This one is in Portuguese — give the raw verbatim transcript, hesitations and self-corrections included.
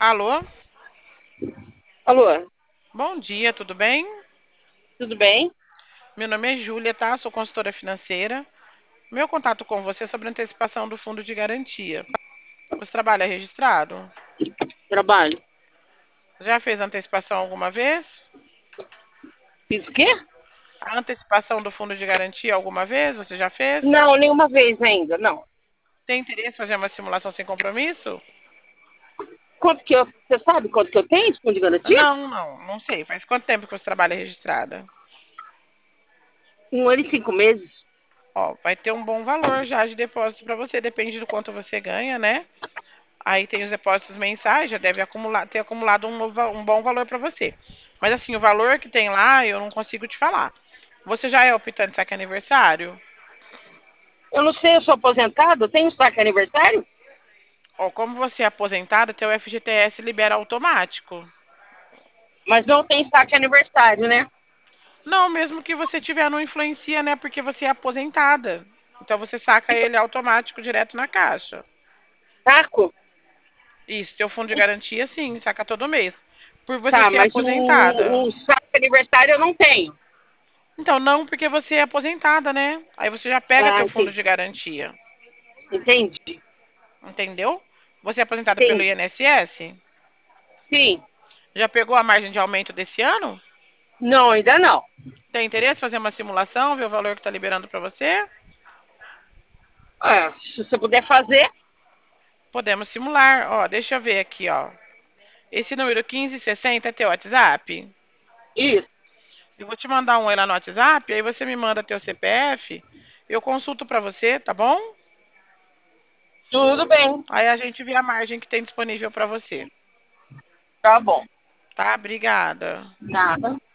Alô? Alô, Bom dia, tudo bem? tudo bem? Meu nome é Júlia, tá? Sou consultora financeira. Meu contato com você é sobre antecipação do fundo de garantia. Você trabalha registrado? Trabalho. Já fez antecipação alguma vez? Fiz o quê? A antecipação do fundo de garantia alguma vez? Você já fez? Não, nenhuma vez ainda, não. Tem interesse em fazer uma simulação sem compromisso? Quanto que eu, você sabe quanto que eu tenho de fundo de garantia? Não, não, não sei. Faz quanto tempo que você trabalha registrada? Um ano e cinco meses. Ó, vai ter um bom valor já de depósito para você, depende do quanto você ganha, né? Aí tem os depósitos mensais, já deve acumular, ter acumulado um, novo- um bom valor para você. Mas assim, o valor que tem lá, eu não consigo te falar. Você já é optante saque aniversário? Eu não sei, eu sou aposentado, eu tenho saque aniversário, Ó, como você é aposentado, teu F G T S libera automático. mas não tem saque aniversário, né? Não, mesmo que você tiver, não influencia, né? Porque você é aposentada. Então você saca Então, ele automático direto na caixa. saco? Isso, teu fundo de garantia, sim, saca todo mês. Por você Tá, ser mas aposentada. o, o saque aniversário eu não tenho. Então, não, porque você é aposentada, né? Aí você já pega Ah, teu fundo entendi. de garantia. Entendi. Entendeu? Você é aposentado pelo Entendi. I N S S? Sim. Já pegou a margem de aumento desse ano? Não, ainda não. Tem interesse em fazer uma simulação, ver o valor que está liberando para você? Ah, se você puder fazer, Podemos simular. Ó, deixa eu ver aqui, ó. Esse número quinze sessenta é teu WhatsApp? isso. Eu vou te mandar um aí lá no WhatsApp, aí você me manda teu C P F, eu consulto para você, tá bom? Tudo bem. Aí a gente vê a margem que tem disponível para você. Tá bom. Tá? Obrigada. Nada.